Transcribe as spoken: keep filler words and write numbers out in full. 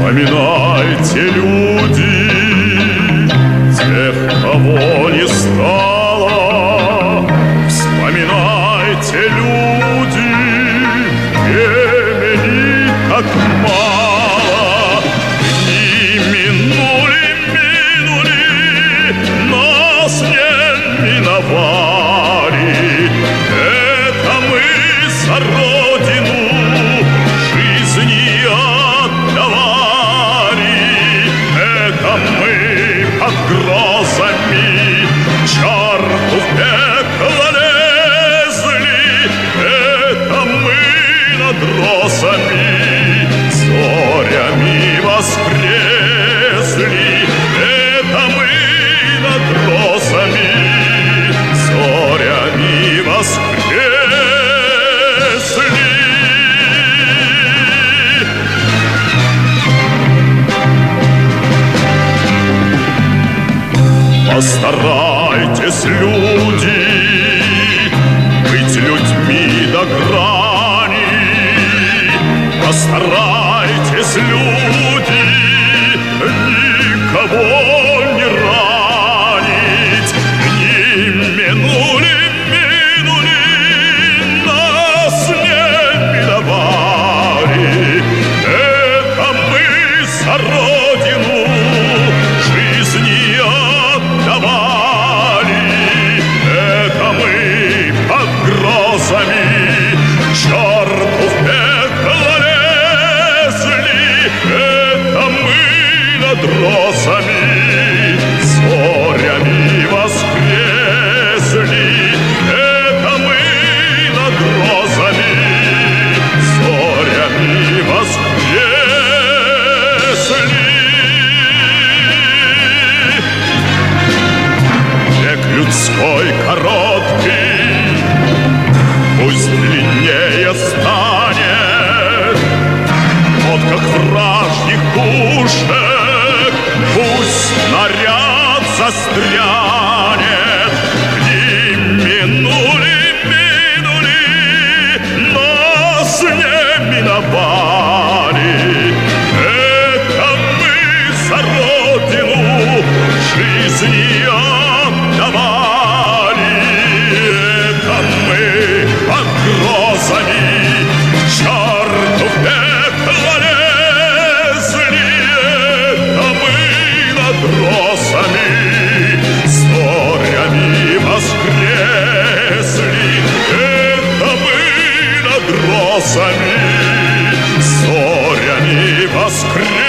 Вспоминайте, люди, тех, кого не стало. Вспоминайте, люди, времени так мало. Дни минули, минули, нас не миновали. Это мы за Родину жизни отдавали. Это мы под грозами черту в пекло лезли. Это мы над росами зорями воскресли. Это мы над росами зорями воскресли. Постарайтесь, люди, быть людьми до грани. Постарайтесь, люди, никого не ранить. Дни минули, минули, нас не миновали. Это мы за Родину жизни отдавали. Это мы под грозами черту в пекло лезли. Это мы над росами зорями воскресли. Это мы над розами зорями воскресли. Век людской короткий, пусть длиннее станет. Вот как вражьих пушек пусть снаряд застрянет. Дни минули, минули, нас не миновали. Это мы за Родину жизни отдавали. Это мы под грозами черту в пекло лезли. Это мы над росами зорями воскресли. Это мы над росами зорями воскресли.